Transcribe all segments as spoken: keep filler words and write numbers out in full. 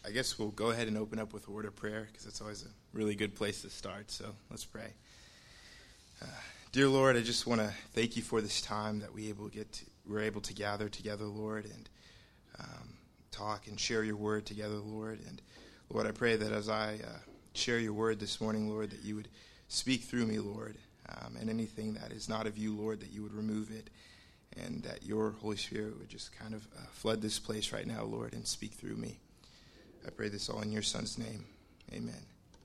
I guess we'll go ahead and open up with a word of prayer, because it's always a really good place to start. So let's pray. Uh, dear Lord, I just want to thank you for this time that we able get to, we're able to gather together, Lord, and um, talk and share your word together, Lord. And Lord, I pray that as I uh, share your word this morning, Lord, that you would speak through me, Lord, um, and anything that is not of you, Lord, that you would remove it, and that your Holy Spirit would just kind of uh, flood this place right now, Lord, and speak through me. I pray this all in your Son's name. Amen.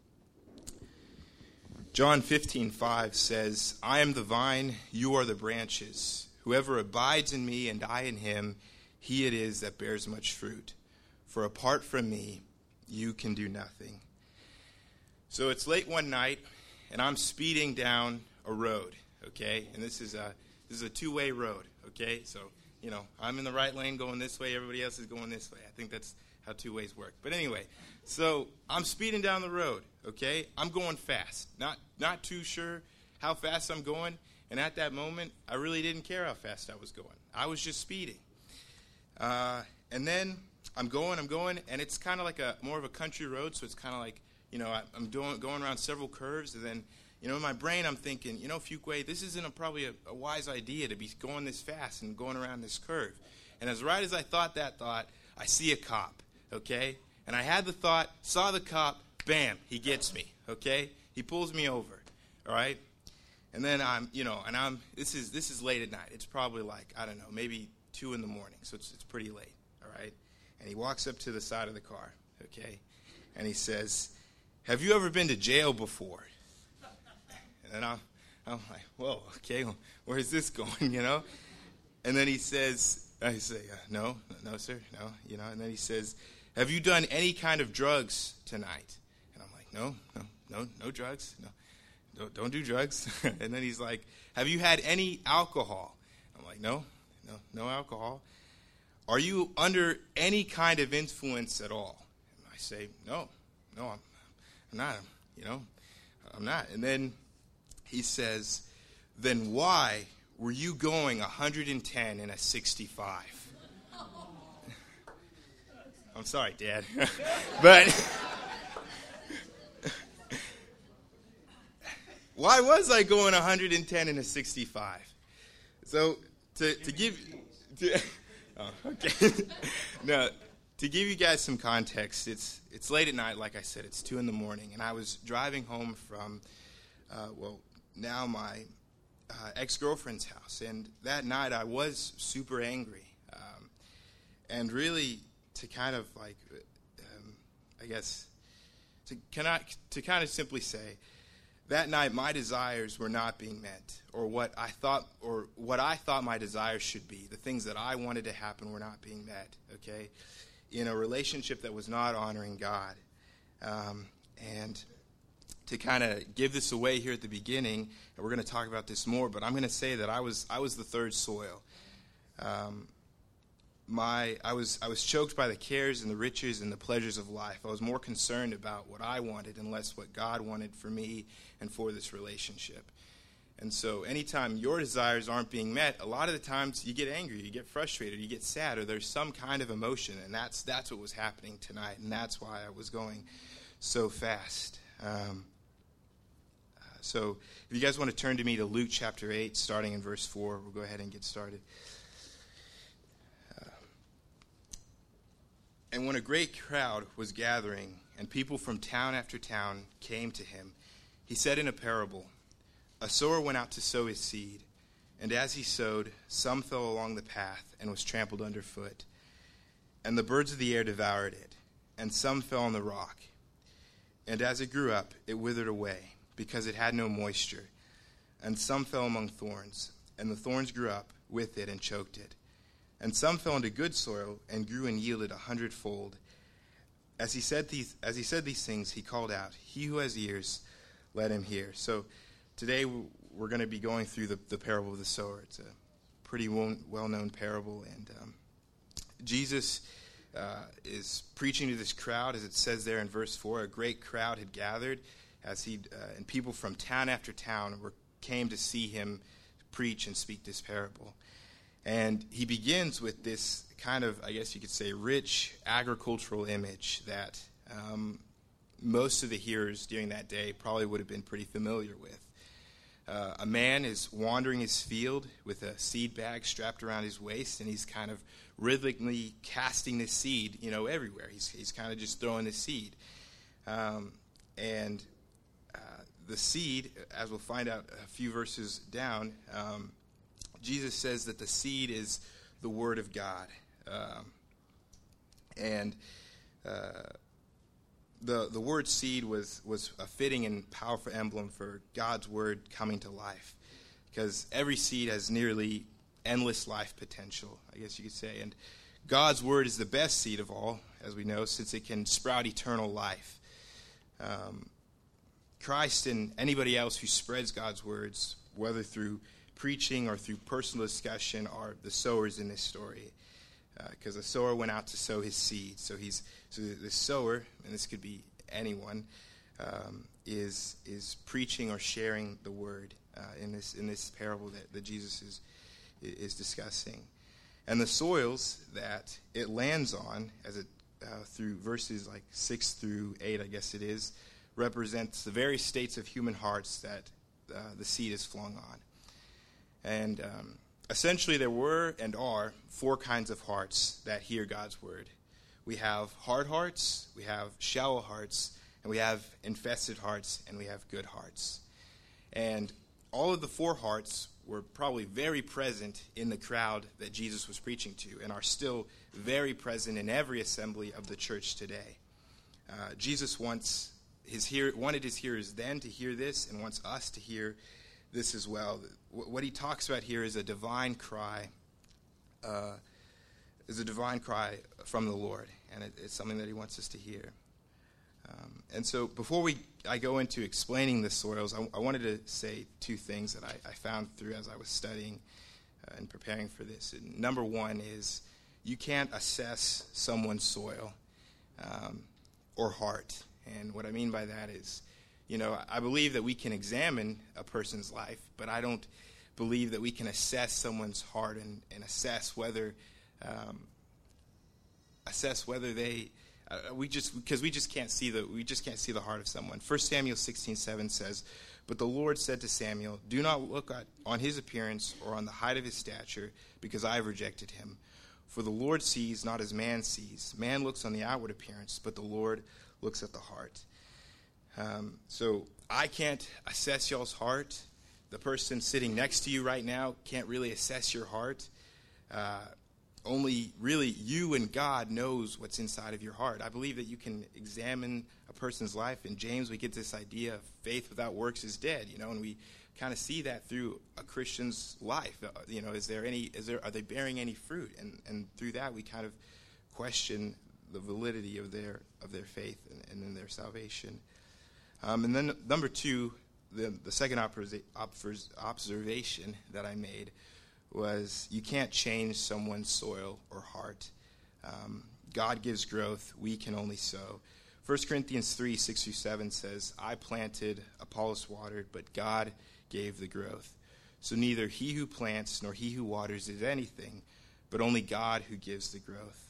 John fifteen five says, I am the vine, you are the branches. Whoever abides in me and I in him, he it is that bears much fruit. For apart from me, you can do nothing. So it's late one night, and I'm speeding down a road, okay? And this is a this is a two-way road, okay? So, you know, I'm in the right lane going this way, everybody else is going this way. I think that's how two ways work. But anyway, so I'm speeding down the road, okay? I'm going fast. Not not too sure how fast I'm going. And at that moment, I really didn't care how fast I was going. I was just speeding. Uh, and then I'm going, I'm going, and it's kind of like a more of a country road, so it's kind of like, you know, I, I'm doing, going around several curves, and then, you know, in my brain I'm thinking, you know, Fuquay, this isn't a, probably a, a wise idea to be going this fast and going around this curve. And as right as I thought that thought, I see a cop. Okay? And I had the thought, saw the cop, bam, he gets me, okay? He pulls me over, all right? And then I'm, you know, and I'm, this is this is late at night. It's probably like, I don't know, maybe two in the morning, so it's it's pretty late, all right? And he walks up to the side of the car, okay? And he says, have you ever been to jail before? And then I'm, I'm like, whoa, okay, well, where's this going, you know? And then he says, I say, uh, no, no, sir, no, you know, and then he says, have you done any kind of drugs tonight? And I'm like, no, no, no, no drugs. No, don't, don't do drugs. And then he's like, have you had any alcohol? I'm like, no, no, no alcohol. Are you under any kind of influence at all? And I say, no, no, I'm, I'm not, you know, I'm not. And then he says, then why were you going one hundred ten in a sixty-five? I'm sorry, Dad. But why was I going one hundred ten in a sixty-five? So to to give to, oh, okay. No, to give you guys some context, it's it's late at night, like I said, it's two in the morning, and I was driving home from uh, well, now my uh, ex-girlfriend's house, and that night I was super angry, um, and really, to kind of like, um, I guess, to cannot to kind of simply say, that night my desires were not being met, or what I thought, or what I thought my desires should be. The things that I wanted to happen were not being met. Okay, in a relationship that was not honoring God, um, and to kind of give this away here at the beginning, and we're going to talk about this more. But I'm going to say that I was I was the third soil. Um, My, I was I was choked by the cares and the riches and the pleasures of life. I was more concerned about what I wanted and less what God wanted for me and for this relationship. And so anytime your desires aren't being met, a lot of the times you get angry, you get frustrated, you get sad, or there's some kind of emotion. And that's that's what was happening tonight, and that's why I was going so fast. Um, uh, so if you guys want to turn to me to Luke chapter eight, starting in verse four, we'll go ahead and get started. And when a great crowd was gathering, and people from town after town came to him, he said in a parable, a sower went out to sow his seed, and as he sowed, some fell along the path and was trampled underfoot, and the birds of the air devoured it, and some fell on the rock. And as it grew up, it withered away, because it had no moisture, and some fell among thorns, and the thorns grew up with it and choked it. And some fell into good soil and grew and yielded a hundredfold. As he said these, as he said these things, he called out, he who has ears, let him hear. So today we're going to be going through the, the parable of the sower. It's a pretty well-known parable. And um, Jesus uh, is preaching to this crowd, as it says there in verse four. A great crowd had gathered, as he uh, and people from town after town were came to see him preach and speak this parable. And he begins with this kind of, I guess you could say, rich agricultural image that um, most of the hearers during that day probably would have been pretty familiar with. Uh, a man is wandering his field with a seed bag strapped around his waist, and he's kind of rhythmically casting the seed, you know, everywhere. He's he's kind of just throwing the seed. Um, and uh, the seed, as we'll find out a few verses down, um, Jesus says that the seed is the Word of God. Um, and uh, the the word seed was, was a fitting and powerful emblem for God's Word coming to life, because every seed has nearly endless life potential, I guess you could say. And God's Word is the best seed of all, as we know, since it can sprout eternal life. Um, Christ and anybody else who spreads God's words, whether through preaching or through personal discussion, are the sowers in this story. Because uh, the sower went out to sow his seed. So he's so the sower, and this could be anyone, um, is is preaching or sharing the word uh, in this in this parable that, that Jesus is is discussing. And the soils that it lands on, as it uh, through verses like six through eight, I guess it is, represents the various states of human hearts that uh, the seed is flung on. And um, essentially, there were and are four kinds of hearts that hear God's word. We have hard hearts, we have shallow hearts, and we have infested hearts, and we have good hearts. And all of the four hearts were probably very present in the crowd that Jesus was preaching to, and are still very present in every assembly of the church today. Uh, Jesus wants his hear, wanted his hearers then to hear this, and wants us to hear this as well. What he talks about here is a divine cry, uh, is a divine cry from the Lord, and it, it's something that he wants us to hear. Um, and so, before we, I go into explaining the soils, I, I wanted to say two things that I, I found through as I was studying uh, and preparing for this. And number one is, you can't assess someone's soil um, or heart, and what I mean by that is, you know, I believe that we can examine a person's life, but I don't believe that we can assess someone's heart and, and assess whether um, assess whether they uh, we just because we just can't see the we just can't see the heart of someone. First Samuel sixteen seven says, "But the Lord said to Samuel, do not look at, on his appearance or on the height of his stature, because I have rejected him. For the Lord sees not as man sees. Man looks on the outward appearance, but the Lord looks at the heart." Um, so I can't assess y'all's heart. The person sitting next to you right now can't really assess your heart. Uh, only really you and God knows what's inside of your heart. I believe that you can examine a person's life. In James, we get this idea of faith without works is dead, you know, and we kind of see that through a Christian's life. Uh, you know, is there any, is there, are they bearing any fruit? And, and through that, we kind of question the validity of their, of their faith and, and in their salvation. Um, and then number two, the, the second observation that I made was you can't change someone's soil or heart. Um, God gives growth. We can only sow. First Corinthians three, six through seven says, "I planted, Apollos watered, but God gave the growth. So neither he who plants nor he who waters is anything, but only God who gives the growth."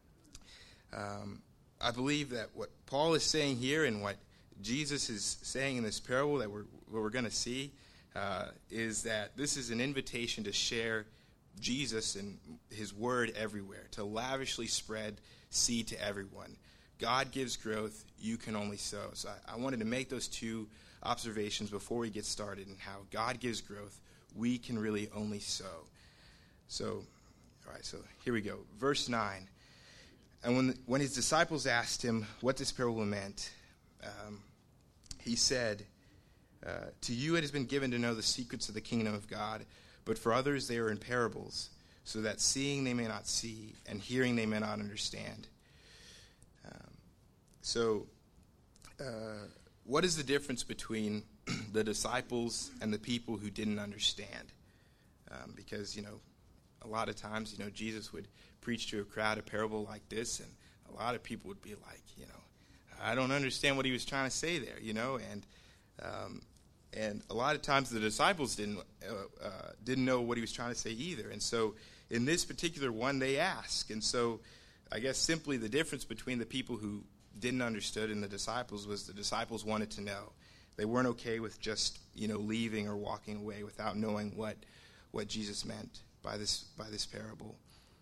Um, I believe that what Paul is saying here and what Jesus is saying in this parable that we're, what we're going to see uh, is that this is an invitation to share Jesus and his word everywhere, to lavishly spread seed to everyone. God gives growth, you can only sow. So I, I wanted to make those two observations before we get started, and how God gives growth, we can really only sow. So, all right, so here we go. Verse nine. And when, when his disciples asked him what this parable meant, um, he said, uh, "To you it has been given to know the secrets of the kingdom of God, but for others they are in parables, so that seeing they may not see, and hearing they may not understand." Um, so, uh, what is the difference between the disciples and the people who didn't understand? Um, because, you know, a lot of times, you know, Jesus would preach to a crowd a parable like this, and a lot of people would be like, you know, I don't understand what he was trying to say there, you know, and um, and a lot of times the disciples didn't uh, uh, didn't know what he was trying to say either. And so in this particular one, they ask. And so I guess simply the difference between the people who didn't understand and the disciples was the disciples wanted to know. They weren't okay with just, you know, leaving or walking away without knowing what what Jesus meant by this by this parable.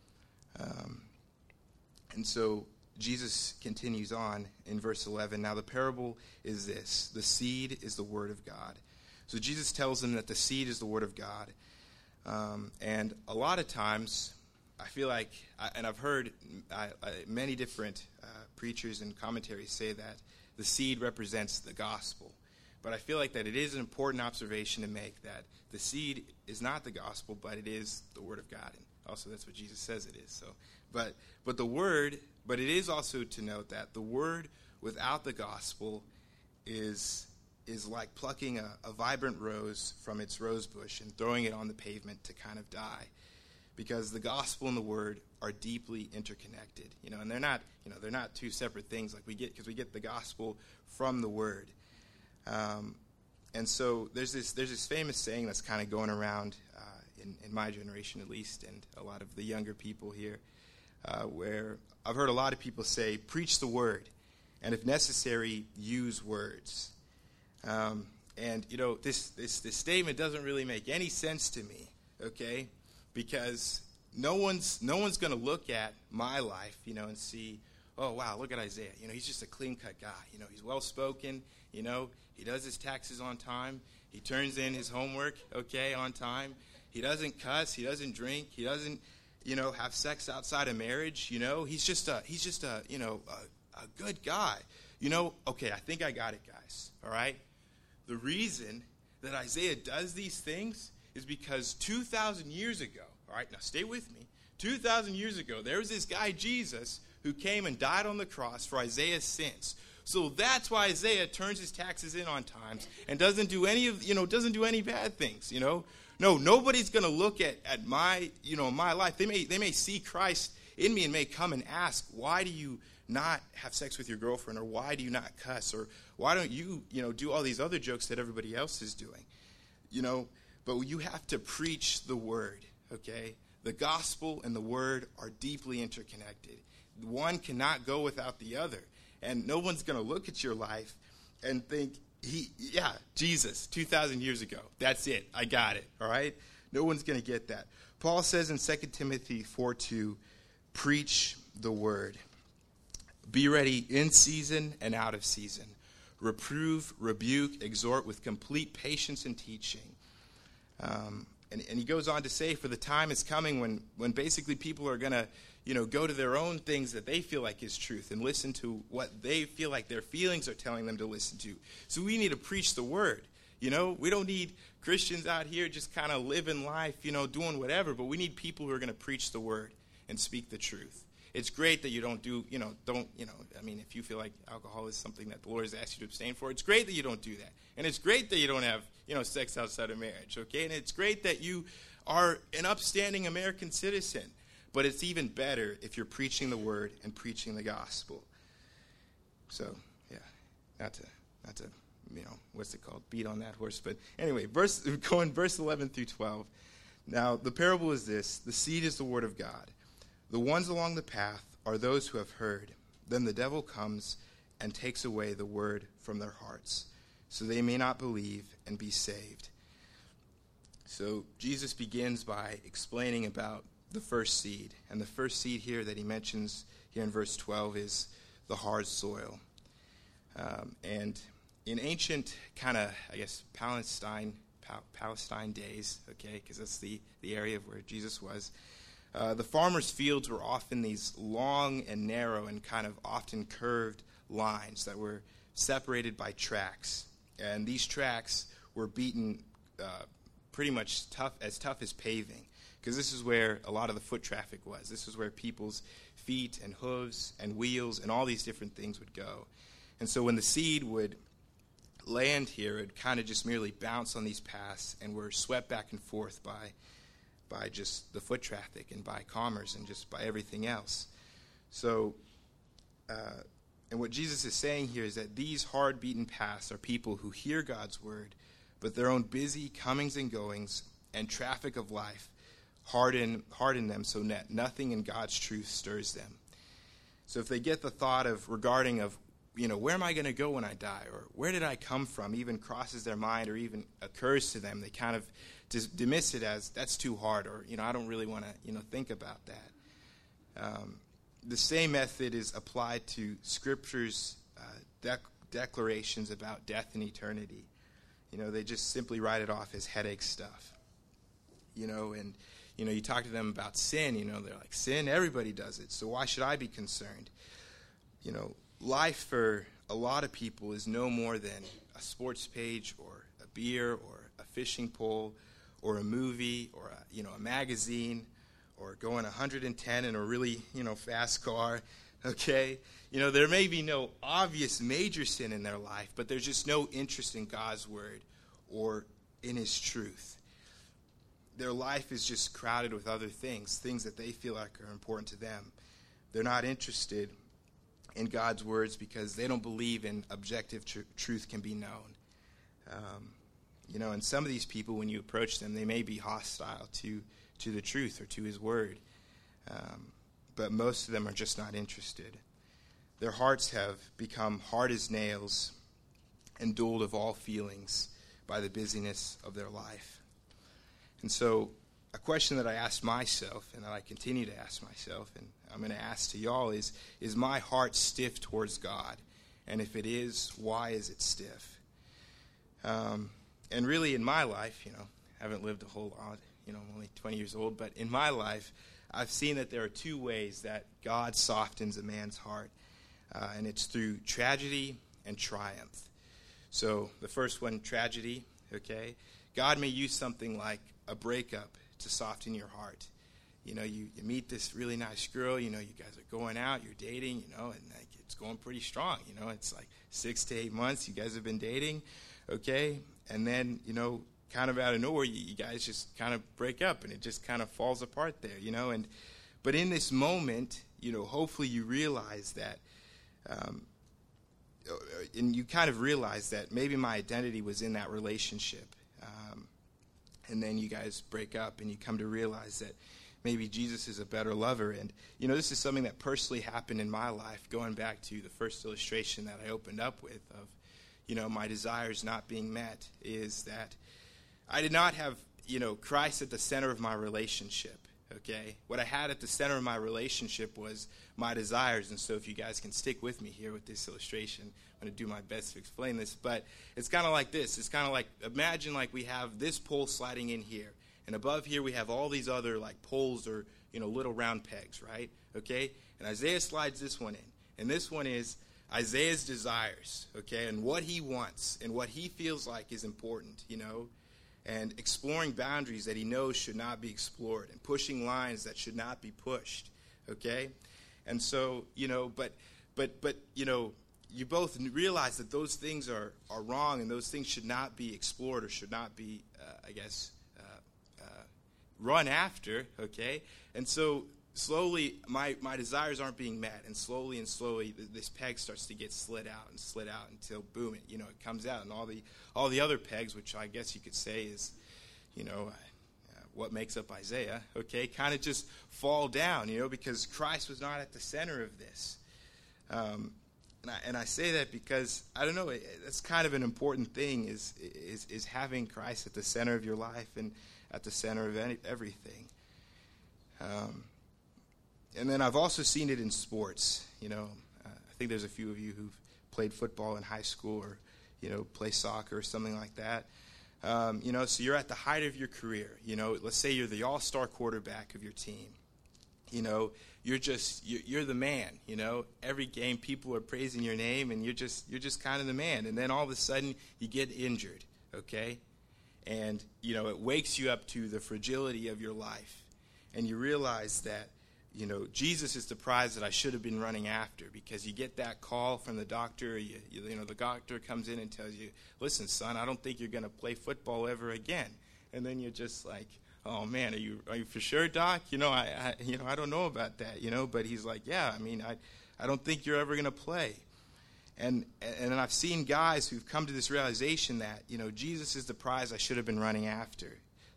Um, and so Jesus continues on in verse eleven. Now the parable is this: the seed is the word of God. So Jesus tells them that the seed is the word of God. Um, and a lot of times, I feel like, I, and I've heard I, I, many different uh, preachers and commentaries say that the seed represents the gospel. But I feel like that it is an important observation to make, that the seed is not the gospel, but it is the word of God. And also that's what Jesus says it is. So, but but the word, but it is also to note that the word without the gospel is is like plucking a, a vibrant rose from its rose bush and throwing it on the pavement to kind of die. Because the gospel and the word are deeply interconnected, you know, and they're not, you know, they're not two separate things like we get, because we get the gospel from the word. Um, and so there's this there's this famous saying that's kind of going around uh, in, in my generation at least, and a lot of the younger people here, uh, where I've heard a lot of people say, preach the word, and if necessary, use words. Um, and, you know, this, this, this statement doesn't really make any sense to me, okay? Because no one's no one's going to look at my life, you know, and see, oh, wow, look at Isaiah. You know, he's just a clean-cut guy. You know, he's well-spoken. You know, he does his taxes on time. He turns in his homework, okay, on time. He doesn't cuss. He doesn't drink. He doesn't, you know, have sex outside of marriage. You know, he's just a, he's just a, you know, a, a good guy. You know, okay, I think I got it, guys, all right? The reason that Isaiah does these things is because two thousand years ago, all right, now stay with me, two thousand years ago, there was this guy, Jesus, who came and died on the cross for Isaiah's sins. So that's why Isaiah turns his taxes in on time and doesn't do any of, you know, doesn't do any bad things, you know. No, nobody's going to look at, at my, you know, my life. They may they may see Christ in me and may come and ask, why do you not have sex with your girlfriend, or why do you not cuss, or why don't you, you know, do all these other jokes that everybody else is doing, you know. But you have to preach the word, okay? The gospel and the word are deeply interconnected. One cannot go without the other. And no one's going to look at your life and think, he, yeah, Jesus, two thousand years ago. That's it. I got it, all right? No one's going to get that. Paul says in Second Timothy four two, preach the word. Be ready in season and out of season. Reprove, rebuke, exhort with complete patience and teaching. Um, and, and he goes on to say, for the time is coming when, when basically people are going to, you know, go to their own things that they feel like is truth and listen to what they feel like their feelings are telling them to listen to. So we need to preach the word. You know, we don't need Christians out here just kind of living life, you know, doing whatever, but we need people who are going to preach the word and speak the truth. It's great that you don't do, you know, don't, you know, I mean, if you feel like alcohol is something that the Lord has asked you to abstain for, it's great that you don't do that. And it's great that you don't have, you know, sex outside of marriage, okay? And it's great that you are an upstanding American citizen. But it's even better if you're preaching the word and preaching the gospel. So, yeah, not to, not to, you know, what's it called, beat on that horse. But anyway, verse, going verse eleven through twelve. Now, the parable is this: the seed is the word of God. The ones along the path are those who have heard. Then the devil comes and takes away the word from their hearts, so they may not believe and be saved. So Jesus begins by explaining about the first seed. And the first seed here that he mentions here in verse twelve is the hard soil. Um, and in ancient kind of, I guess, Palestine pa- Palestine days, okay, because that's the, the area of where Jesus was, uh, the farmers' fields were often these long and narrow and kind of often curved lines that were separated by tracks. And these tracks were beaten uh, pretty much tough as tough as paving, because this is where a lot of the foot traffic was. This is where people's feet and hooves and wheels and all these different things would go. And so when the seed would land here, it would kind of just merely bounce on these paths and were swept back and forth by, by just the foot traffic and by commerce and just by everything else. So, uh, and what Jesus is saying here is that these hard-beaten paths are people who hear God's word, but their own busy comings and goings and traffic of life harden, harden them so that nothing in God's truth stirs them. So if they get the thought of regarding of, you know, where am I going to go when I die? Or where did I come from? Even crosses their mind or even occurs to them. They kind of dis- dismiss it as, that's too hard. Or, you know, I don't really want to, you know, think about that. Um, the same method is applied to Scripture's uh, dec- declarations about death and eternity. You know, they just simply write it off as headache stuff. You know, and, you know, you talk to them about sin, you know, they're like, sin, everybody does it, so why should I be concerned? You know, life for a lot of people is no more than a sports page or a beer or a fishing pole or a movie or, a, you know, a magazine or going one hundred ten in a really, you know, fast car, okay? You know, there may be no obvious major sin in their life, but there's just no interest in God's word or in his truth. Their life is just crowded with other things, things that they feel like are important to them. They're not interested in God's words because they don't believe in objective tr- truth can be known. Um, you know, and some of these people, when you approach them, they may be hostile to, to the truth or to his word. Um, but most of them are just not interested. Their hearts have become hard as nails and dulled of all feelings by the busyness of their life. And so a question that I asked myself and that I continue to ask myself and I'm going to ask to y'all is, is my heart stiff towards God? And if it is, why is it stiff? Um, and really in my life, you know, I haven't lived a whole lot, you know, I'm only twenty years old, but in my life, I've seen that there are two ways that God softens a man's heart. Uh, and it's through tragedy and triumph. So the first one, tragedy, okay? God may use something like a breakup to soften your heart. You know, you, you meet this really nice girl, you know, you guys are going out, you're dating, you know, and like, it's going pretty strong, you know, it's like six to eight months you guys have been dating, okay? And then, you know, kind of out of nowhere, you, you guys just kind of break up and it just kind of falls apart there, you know, and but in this moment, you know, hopefully you realize that um, and you kind of realize that maybe my identity was in that relationship. Um, and then you guys break up and you come to realize that maybe Jesus is a better lover. And, you know, this is something that personally happened in my life, going back to the first illustration that I opened up with of, you know, my desires not being met, is that I did not have, you know, Christ at the center of my relationship, okay? What I had at the center of my relationship was my desires. And so if you guys can stick with me here with this illustration, I'm going to do my best to explain this. But it's kind of like this. It's kind of like, imagine like we have this pole sliding in here. And above here we have all these other like poles or, you know, little round pegs, right? Okay? And Isaiah slides this one in. And this one is Isaiah's desires, okay? And what he wants and what he feels like is important, you know? And exploring boundaries that he knows should not be explored and pushing lines that should not be pushed, okay? And so, you know, but, but, but, you know, you both realize that those things are, are wrong and those things should not be explored or should not be, uh, I guess, uh, uh, run after, okay? And so slowly my, my desires aren't being met, and slowly and slowly th- this peg starts to get slid out and slid out until, boom, it, you know, it comes out. And all the all the other pegs, which I guess you could say is, you know, uh, what makes up Isaiah, okay, kind of just fall down, you know, because Christ was not at the center of this. Um And I, and I say that because, I don't know, it, that's kind of an important thing is, is is having Christ at the center of your life and at the center of any, everything. Um, and then I've also seen it in sports. You know, uh, I think there's a few of you who've played football in high school or, you know, play soccer or something like that. Um, you know, so you're at the height of your career. You know, let's say you're the all-star quarterback of your team. You know, you're just you're, you're the man. You know, every game people are praising your name, and you're just you're just kind of the man. And then all of a sudden you get injured, okay? And you know, it wakes you up to the fragility of your life, and you realize that, you know, Jesus is the prize that I should have been running after, because you get that call from the doctor. You, you, you know, the doctor comes in and tells you, "Listen, son, I don't think you're going to play football ever again." And then you're just like, "Oh man, are you are you for sure, doc? You know, I, I you know I don't know about that, you know." But he's like, "Yeah, I mean, I I don't think you're ever going to play." And and I've seen guys who've come to this realization that, you know, Jesus is the prize I should have been running after.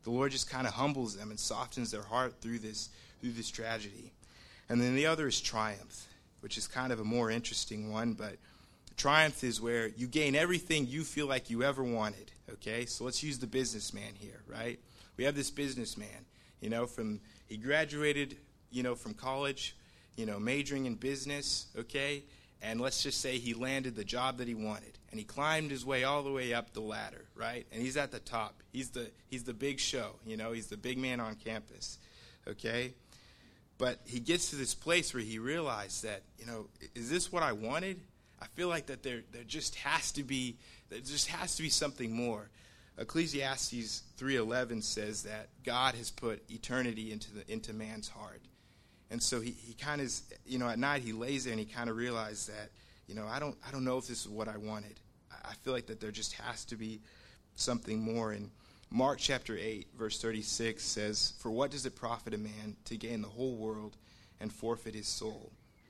the Lord just kind of humbles them and softens their heart through this through this tragedy. And then the other is triumph, which is kind of a more interesting one, but triumph is where you gain everything you feel like you ever wanted, okay? So let's use the businessman here, right? We have this businessman, you know, from he graduated, you know, from college, you know, majoring in business, okay? And let's just say he landed the job that he wanted, and he climbed his way all the way up the ladder, right? And he's at the top. He's the he's the big show, you know, he's the big man on campus, okay? But he gets to this place where he realized that, you know, is this what I wanted? I feel like that there there just has to be there just has to be something more. Ecclesiastes three eleven says that God has put eternity into the into man's heart. And so he, he kind of, you know, at night he lays there and he kind of realized that, you know, I don't I don't know if this is what I wanted. I feel like that there just has to be something more. And Mark chapter eight, verse thirty-six says, "For what does it profit a man to gain the whole world and forfeit his soul?"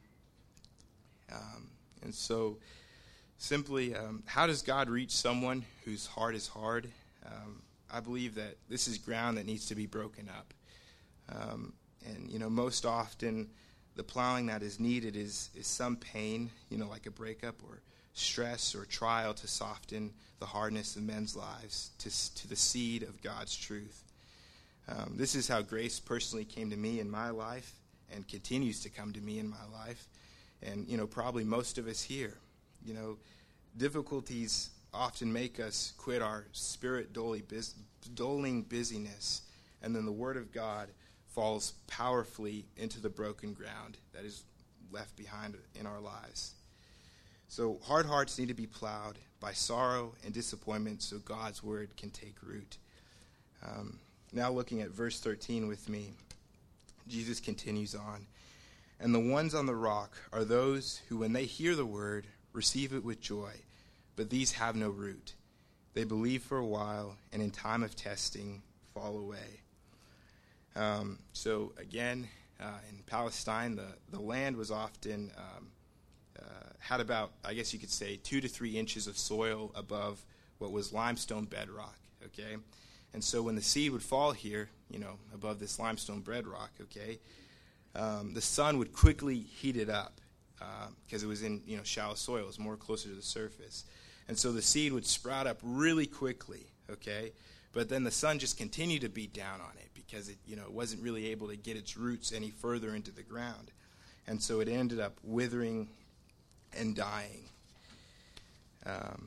Um, and so simply, um, how does God reach someone whose heart is hard? Um, I believe that this is ground that needs to be broken up. Um, and, you know, most often the plowing that is needed is, is some pain, you know, like a breakup or stress or trial to soften the hardness of men's lives to, to the seed of God's truth. Um, this is how grace personally came to me in my life and continues to come to me in my life. And, you know, probably most of us here, you know, difficulties often make us quit our spirit doling busyness, and then the Word of God falls powerfully into the broken ground that is left behind in our lives. So hard hearts need to be plowed by sorrow and disappointment so God's Word can take root. Um, now looking at verse thirteen with me, Jesus continues on. "And the ones on the rock are those who, when they hear the word, receive it with joy, but these have no root. They believe for a while, and in time of testing fall away." Um, so again, uh, in Palestine, the, the land was often, um, uh, had about, I guess you could say, two to three inches of soil above what was limestone bedrock, okay? And so when the seed would fall here, you know, above this limestone bedrock, okay, um, the sun would quickly heat it up. Because uh, it was in, you know, shallow soil. It was more closer to the surface. And so the seed would sprout up really quickly, okay? But then the sun just continued to beat down on it because it, you know, it wasn't really able to get its roots any further into the ground. And so it ended up withering and dying. Um,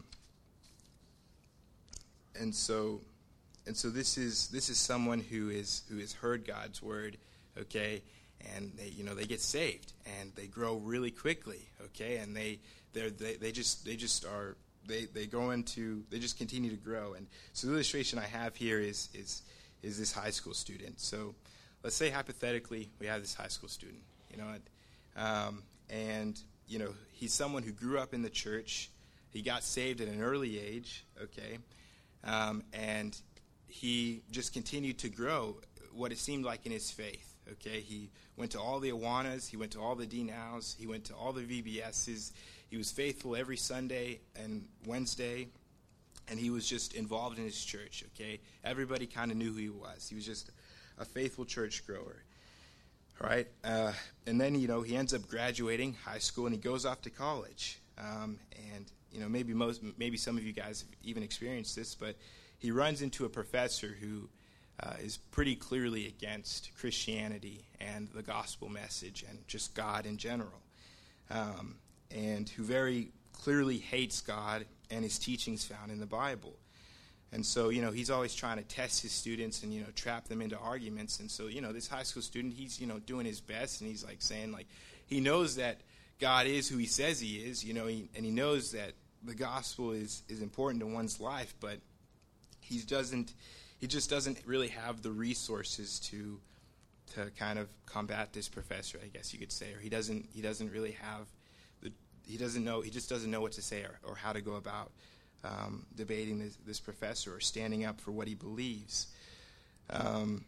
and so and so this is this is someone who is who has heard God's word, okay? And they, you know, they get saved and they grow really quickly, okay? And they, they, they just, they just are, they, they go into, they just continue to grow. And so the illustration I have here is, is, is this high school student. So let's say hypothetically we have this high school student, you know, um, and you know he's someone who grew up in the church. He got saved at an early age, okay, um, and he just continued to grow what it seemed like in his faith. Okay, he went to all the Awanas, he went to all the D Nows, he went to all the V B S's. He was faithful every Sunday and Wednesday, and he was just involved in his church, okay? Everybody kind of knew who he was. He was just a faithful church grower, all right? Uh, and then, you know, he ends up graduating high school, and he goes off to college. Um, and, you know, maybe most, maybe some of you guys have even experienced this, but he runs into a professor who Uh, is pretty clearly against Christianity and the gospel message and just God in general, um, and who very clearly hates God and his teachings found in the Bible. And so, you know, he's always trying to test his students and, you know, trap them into arguments. And so, you know, this high school student, he's, you know, doing his best, and he's like saying, like, he knows that God is who he says he is, you know, he, and he knows that the gospel is, is important to one's life, but he doesn't... He just doesn't really have the resources to to kind of combat this professor, I guess you could say, or he doesn't he doesn't really have the he doesn't know he just doesn't know what to say or, or how to go about um, debating this, this professor or standing up for what he believes, um,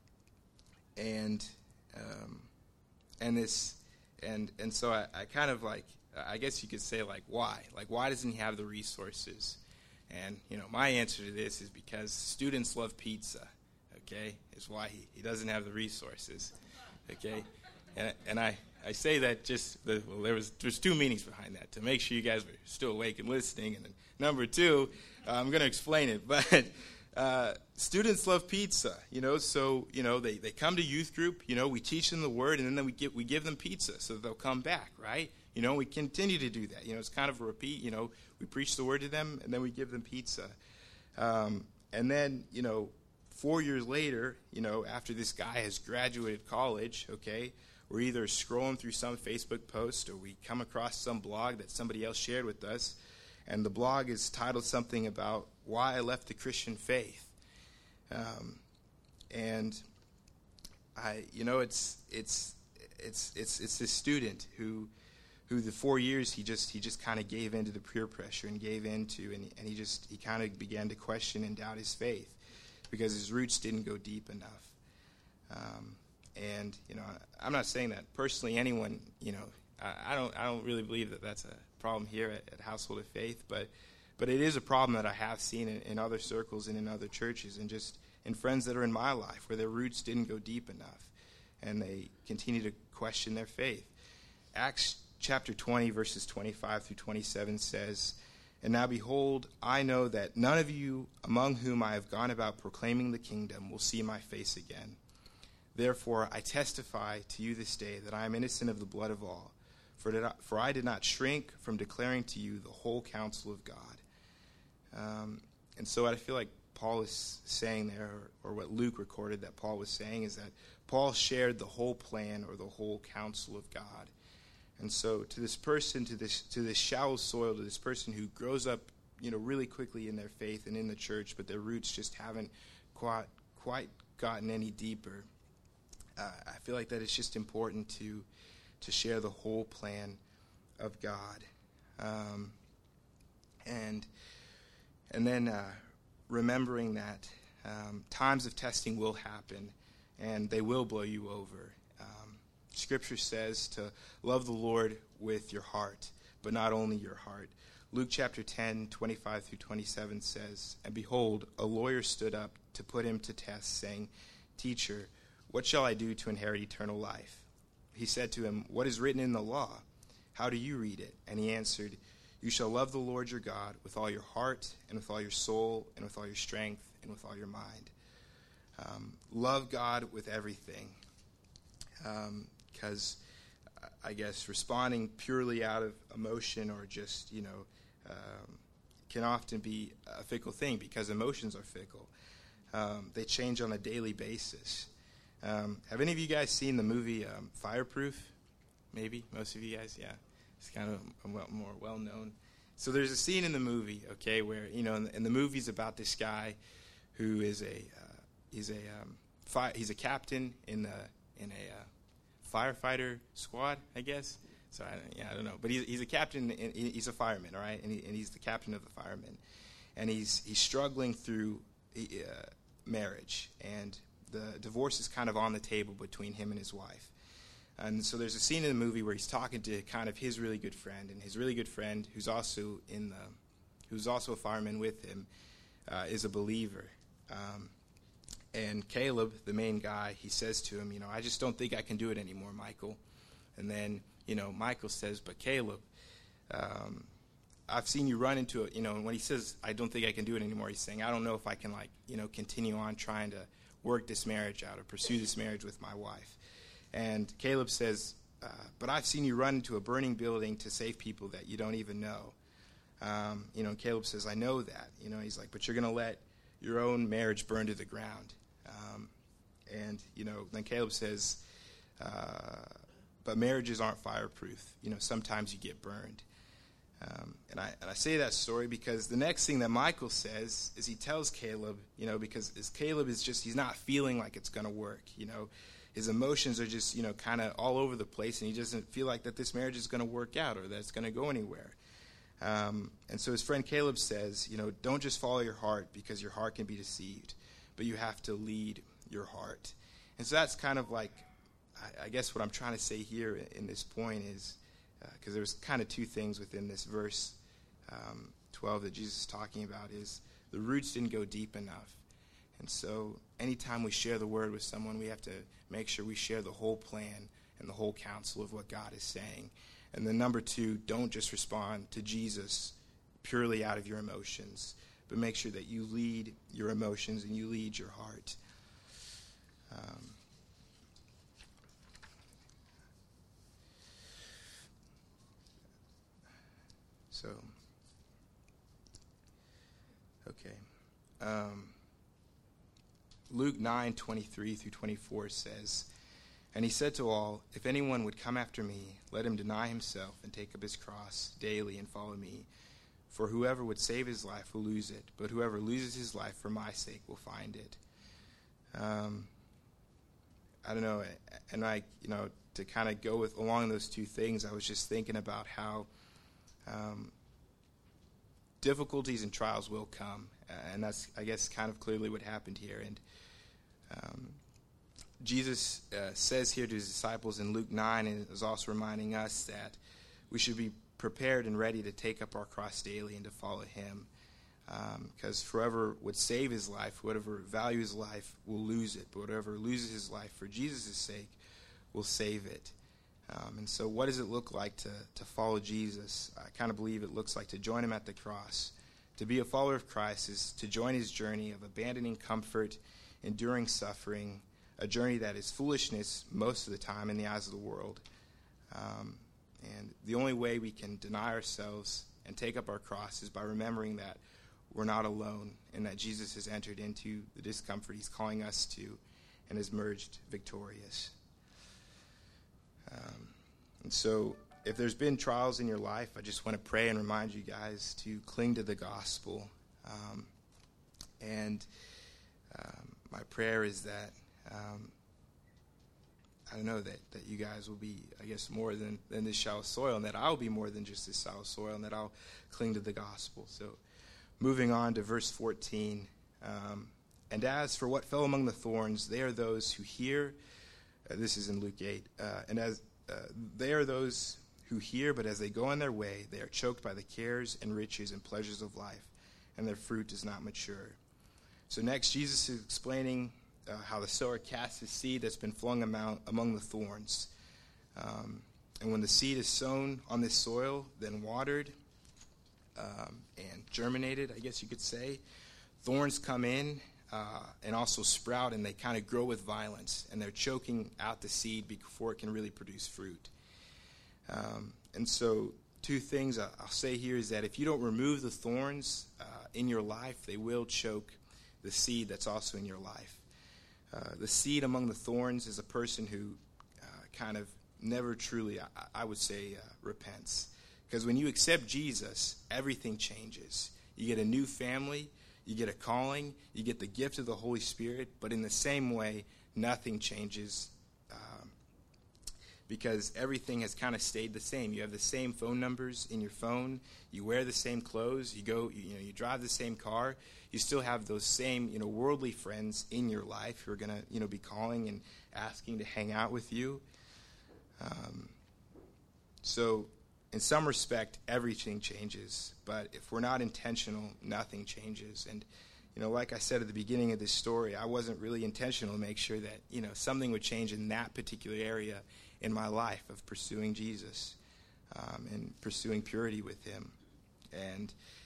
and um, and this and and so I, I kind of like I guess you could say like why like why doesn't he have the resources? And, you know, my answer to this is because students love pizza, okay, is why he, he doesn't have the resources, okay? And, and I, I say that just, the, well, there was there's two meanings behind that, to make sure you guys were still awake and listening. And then number two, uh, I'm going to explain it, but uh, students love pizza, you know, so, you know, they, they come to youth group, you know, we teach them the word, and then we give, we give them pizza so that they'll come back, right? You know, we continue to do that. You know, it's kind of a repeat, you know, we preach the word to them, and then we give them pizza. Um, and then, you know, four years later, you know, after this guy has graduated college, okay, we're either scrolling through some Facebook post or we come across some blog that somebody else shared with us, and the blog is titled something about why I left the Christian faith. Um, and I, you know, it's it's it's it's it's this student who, who the four years he just he just kind of gave into the peer pressure and gave into, and and he just he kind of began to question and doubt his faith because his roots didn't go deep enough. Um, And, you know, I'm not saying that personally anyone, you know, I, I don't I don't really believe that that's a problem here at, at Household of Faith, but but it is a problem that I have seen in, in other circles and in other churches and just in friends that are in my life where their roots didn't go deep enough and they continue to question their faith. Acts chapter twenty, verses twenty-five through twenty-seven says, "And now behold, I know that none of you among whom I have gone about proclaiming the kingdom will see my face again. Therefore, I testify to you this day that I am innocent of the blood of all, for, did I, for I did not shrink from declaring to you the whole counsel of God." Um, and so what I feel like Paul is saying there, or, or what Luke recorded that Paul was saying, is that Paul shared the whole plan or the whole counsel of God. And so to this person, to this to this shallow soil, to this person who grows up, you know, really quickly in their faith and in the church, but their roots just haven't quite quite gotten any deeper, Uh, I feel like that it's just important to to share the whole plan of God, um, and and then uh, remembering that um, times of testing will happen, and they will blow you over. Um, Scripture says to love the Lord with your heart, but not only your heart. Luke chapter ten, twenty-five through twenty-seven says, "And behold, a lawyer stood up to put him to test, saying, 'Teacher, what shall I do to inherit eternal life?' He said to him, 'What is written in the law? How do you read it?' And he answered, 'You shall love the Lord your God with all your heart and with all your soul and with all your strength and with all your mind.'" Um, love God with everything. Because um, I guess responding purely out of emotion or just, you know, um, can often be a fickle thing because emotions are fickle. Um, they change on a daily basis. Um, have any of you guys seen the movie um, Fireproof? Maybe most of you guys, yeah. It's kind of a well, more well known. So there's a scene in the movie, okay, where you know, and the, and the movie's about this guy who is a uh, he's a um, fi- he's a captain in the in a uh, firefighter squad, I guess. So I, yeah, I don't know, but he's he's a captain. In, he's a fireman, all right, and, he, and he's the captain of the firemen, and he's he's struggling through uh, marriage and. The divorce is kind of on the table between him and his wife. And so there's a scene in the movie where he's talking to kind of his really good friend, and his really good friend, who's also in the, who's also a fireman with him, uh, is a believer. Um, and Caleb, the main guy, he says to him, you know, "I just don't think I can do it anymore, Michael." And then, you know, Michael says, "But Caleb, um, I've seen you run into it." You know, and when he says, "I don't think I can do it anymore," he's saying, "I don't know if I can, like, you know, continue on trying to work this marriage out or pursue this marriage with my wife." And Caleb says, uh, "But I've seen you run into a burning building to save people that you don't even know." Um, you know, and Caleb says, "I know that." You know, he's like, "But you're going to let your own marriage burn to the ground." Um, and, you know, then Caleb says, uh, "But marriages aren't fireproof. You know, sometimes you get burned." Um, and I and I say that story because the next thing that Michael says is he tells Caleb, you know, because as Caleb is just, he's not feeling like it's going to work, you know. His emotions are just, you know, kind of all over the place, and he doesn't feel like that this marriage is going to work out or that it's going to go anywhere. Um, and so his friend Caleb says, you know, don't just follow your heart because your heart can be deceived, but you have to lead your heart. And so that's kind of like, I, I guess what I'm trying to say here in, in this point is, because uh, there's kind of two things within this verse um, twelve that Jesus is talking about, is the roots didn't go deep enough. And so anytime we share the word with someone, we have to make sure we share the whole plan and the whole counsel of what God is saying. And then number two, don't just respond to Jesus purely out of your emotions, but make sure that you lead your emotions and you lead your heart. Um, so, okay. Um, Luke nine twenty-three through twenty-four says, "And he said to all, if anyone would come after me, let him deny himself and take up his cross daily and follow me. For whoever would save his life will lose it, but whoever loses his life for my sake will find it." Um, I don't know, and I, you know, to kind of go with along those two things, I was just thinking about how um, difficulties and trials will come, and that's, I guess, kind of clearly what happened here. And um, Jesus uh, says here to his disciples in Luke nine, and is also reminding us that we should be prepared and ready to take up our cross daily and to follow him. Because um, whoever would save his life, whoever values his life, will lose it. But whoever loses his life for Jesus' sake will save it. Um, and so what does it look like to, to follow Jesus? I kind of believe it looks like to join him at the cross. To be a follower of Christ is to join his journey of abandoning comfort, enduring suffering, a journey that is foolishness most of the time in the eyes of the world. Um, and the only way we can deny ourselves and take up our cross is by remembering that we're not alone and that Jesus has entered into the discomfort he's calling us to and has emerged victorious. Um, and so if there's been trials in your life, I just want to pray and remind you guys to cling to the gospel. Um, and um, my prayer is that, um, I don't know, that, that you guys will be, I guess, more than, than this shallow soil, and that I'll be more than just this shallow soil, and that I'll cling to the gospel. So moving on to verse fourteen, um, and as for what fell among the thorns, they are those who hear, uh, this is in Luke eight, uh, and as uh, they are those who hear, but as they go on their way, they are choked by the cares and riches and pleasures of life, and their fruit does not mature. So next, Jesus is explaining uh, how the sower casts his seed that's been flung among, among the thorns. Um, and when the seed is sown on this soil, then watered um, and germinated, I guess you could say, thorns come in uh, and also sprout, and they kind of grow with violence, and they're choking out the seed before it can really produce fruit. Um, and so two things I'll say here is that if you don't remove the thorns uh, in your life, they will choke the seed that's also in your life. Uh, the seed among the thorns is a person who uh, kind of never truly, I, I would say, uh, repents. Because when you accept Jesus, everything changes. You get a new family, you get a calling, you get the gift of the Holy Spirit, but in the same way, nothing changes um, because everything has kind of stayed the same. You have the same phone numbers in your phone, you wear the same clothes, you go, you, you know, you drive the same car. You still have those same, you know, worldly friends in your life who are going to, you know, be calling and asking to hang out with you. Um, so, in some respect, everything changes. But if we're not intentional, nothing changes. And, you know, like I said at the beginning of this story, I wasn't really intentional to make sure that, you know, something would change in that particular area in my life of pursuing Jesus um, and pursuing purity with him. And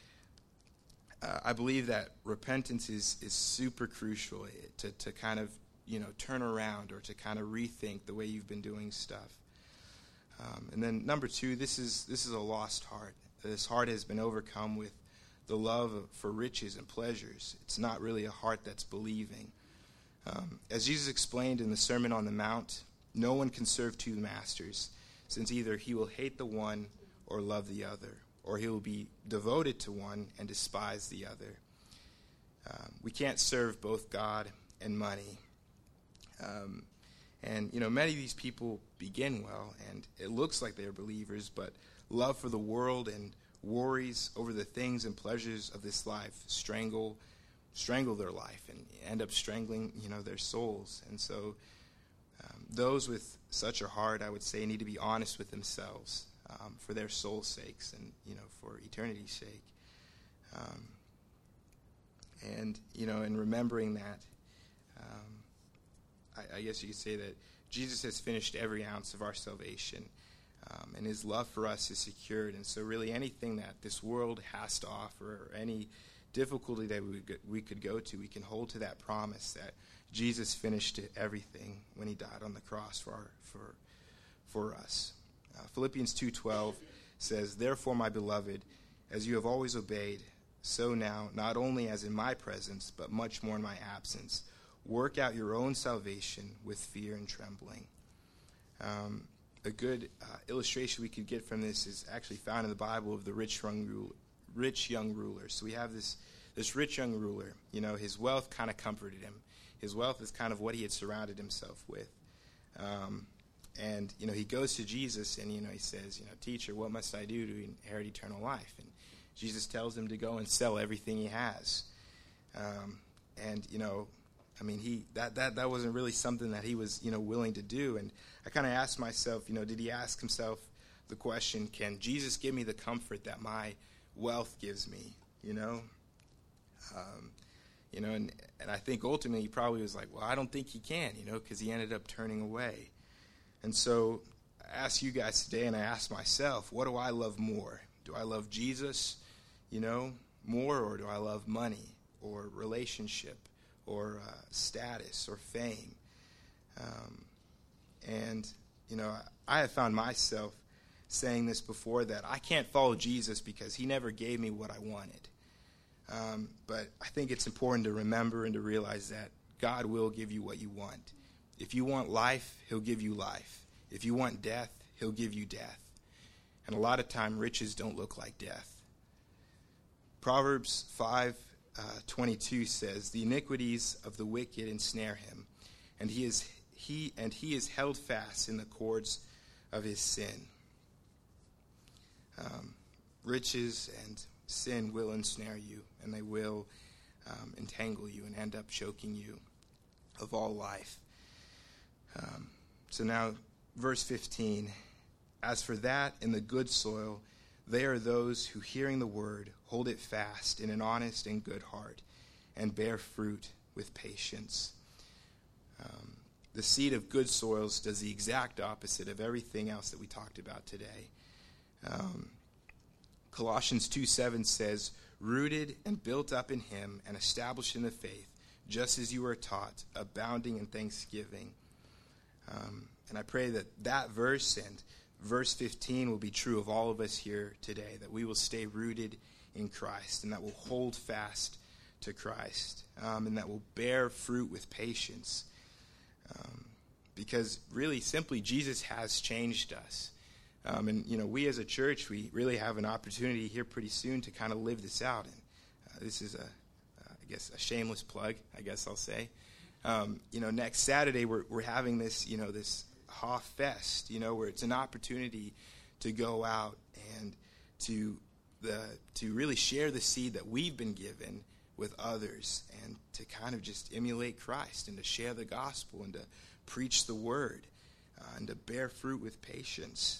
Uh, I believe that repentance is, is super crucial to, to kind of, you know, turn around or to kind of rethink the way you've been doing stuff. Um, and then number two, this is this is a lost heart. This heart has been overcome with the love for riches and pleasures. It's not really a heart that's believing. Um, as Jesus explained in the Sermon on the Mount, no one can serve two masters, since either he will hate the one or love the other, or he will be devoted to one and despise the other. Um, we can't serve both God and money. Um, and, you know, many of these people begin well, and it looks like they're believers, but love for the world and worries over the things and pleasures of this life strangle strangle their life and end up strangling, you know, their souls. And so um, those with such a heart, I would say, need to be honest with themselves. Um, for their soul's sakes and, you know, for eternity's sake. Um, And, you know, in remembering that, um, I, I guess you could say that Jesus has finished every ounce of our salvation, um, and his love for us is secured. And so really anything that this world has to offer, or any difficulty that we could, we could go to, we can hold to that promise that Jesus finished everything when he died on the cross for our, for for us. Uh, Philippians two twelve says, "Therefore, my beloved, as you have always obeyed, so now, not only as in my presence, but much more in my absence, work out your own salvation with fear and trembling." Um, a good uh, illustration we could get from this is actually found in the Bible of the rich young ruler. Rich young ruler. So we have this this rich young ruler. You know, his wealth kind of comforted him. His wealth is kind of what he had surrounded himself with. Um, and, you know, he goes to Jesus and, you know, he says, you know, "Teacher, what must I do to inherit eternal life?" And Jesus tells him to go and sell everything he has. Um, and, you know, I mean, he that, that, that wasn't really something that he was, you know, willing to do. And I kind of asked myself, you know, did he ask himself the question, can Jesus give me the comfort that my wealth gives me, you know? Um, you know, and, and I think ultimately he probably was like, well, I don't think he can, you know, because he ended up turning away. And so I ask you guys today, and I ask myself, what do I love more? Do I love Jesus, you know, more, or do I love money or relationship or uh, status or fame? Um, and, you know, I, I have found myself saying this before, that I can't follow Jesus because he never gave me what I wanted. Um, but I think it's important to remember and to realize that God will give you what you want. If you want life, he'll give you life. If you want death, he'll give you death. And a lot of time, riches don't look like death. Proverbs five twenty-two says, "The iniquities of the wicked ensnare him, and he is he and he is held fast in the cords of his sin." Um, riches and sin will ensnare you, and they will um, entangle you and end up choking you of all life. Um, so now, verse fifteen, "As for that in the good soil, they are those who, hearing the word, hold it fast in an honest and good heart, and bear fruit with patience." Um, the seed of good soils does the exact opposite of everything else that we talked about today. Um, Colossians two seven says, "Rooted and built up in him and established in the faith, just as you were taught, abounding in thanksgiving." Um, and I pray that that verse and verse fifteen will be true of all of us here today, that we will stay rooted in Christ, and that we'll hold fast to Christ, um, and that we'll bear fruit with patience. Um, because really, simply, Jesus has changed us. Um, and, you know, we as a church, we really have an opportunity here pretty soon to kind of live this out. And uh, this is, a, uh, I guess, a shameless plug, I guess I'll say. Um, you know, next Saturday, we're, we're having this, you know, this Hoff Fest, you know, where it's an opportunity to go out and to the to really share the seed that we've been given with others, and to kind of just emulate Christ, and to share the gospel, and to preach the word, uh, and to bear fruit with patience.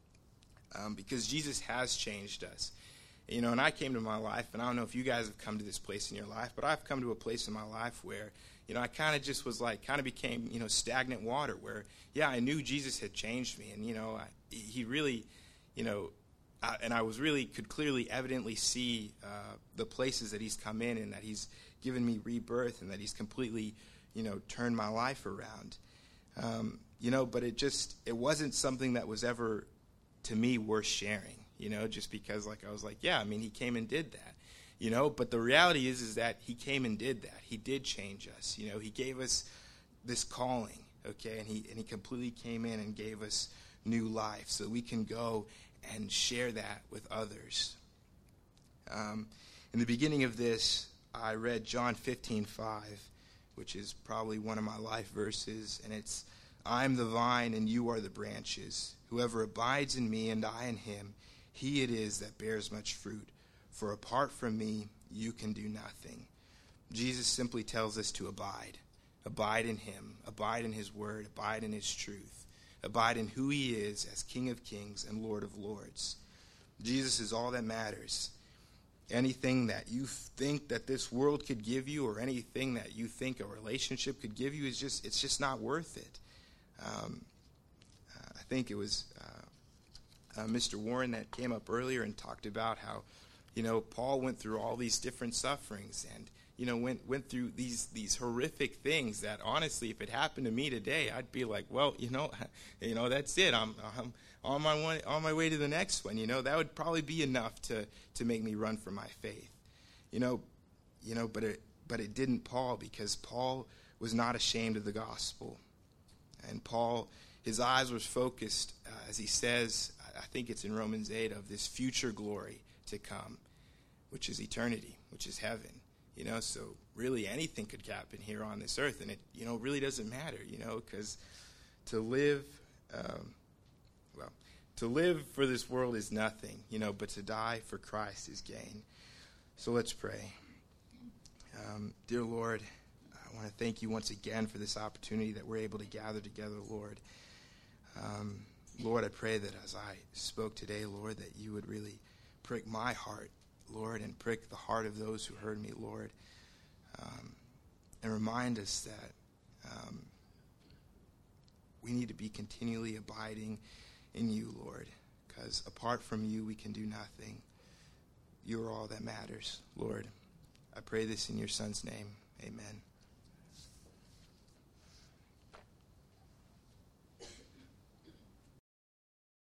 Um, because Jesus has changed us. You know, and I came to my life, and I don't know if you guys have come to this place in your life, but I've come to a place in my life where, you know, I kind of just was like, kind of became, you know, stagnant water, where, yeah, I knew Jesus had changed me, and, you know, I, he really, you know, I, and I was really, could clearly, evidently see uh, the places that he's come in, and that he's given me rebirth, and that he's completely, you know, turned my life around. Um, you know, but it just, it wasn't something that was ever, to me, worth sharing, you know, just because, like, I was like, yeah, I mean, he came and did that, you know, but the reality is, is that he came and did that. He did change us, you know, he gave us this calling, okay, and he, and he completely came in and gave us new life so we can go and share that with others. Um, in the beginning of this, I read John fifteen five, which is probably one of my life verses, and it's, "I am the vine and you are the branches. Whoever abides in me and I in him, he it is that bears much fruit. For apart from me, you can do nothing." Jesus simply tells us to abide. Abide in him. Abide in his word. Abide in his truth. Abide in who he is as King of kings and Lord of lords. Jesus is all that matters. anything that you think that this world could give you, or anything that you think a relationship could give you, is just it's just not worth it. Um, uh, I think it was uh, uh, Mister Warren that came up earlier and talked about how, you know, Paul went through all these different sufferings, and you know went went through these these horrific things that honestly, if it happened to me today, I'd be like, well, you know, you know, that's it. I'm I'm on my way, on my way to the next one. You know, that would probably be enough to to make me run for my faith. You know, you know, but it but it didn't Paul, because Paul was not ashamed of the gospel, and Paul, his eyes were focused, uh, as he says, I think it's in Romans eight, of this future glory to come, which is eternity, which is heaven. You know, so really anything could happen here on this earth, and it, you know, really doesn't matter, you know, because to live, um, well, to live for this world is nothing, you know, but to die for Christ is gain. So let's pray. Um, dear Lord, I want to thank you once again for this opportunity that we're able to gather together, Lord. Um, Lord, I pray that as I spoke today, Lord, that you would really prick my heart, Lord, and prick the heart of those who heard me, Lord, um, and remind us that um, we need to be continually abiding in you, Lord, because apart from you, we can do nothing. You are all that matters, Lord. I pray this in your Son's name. Amen.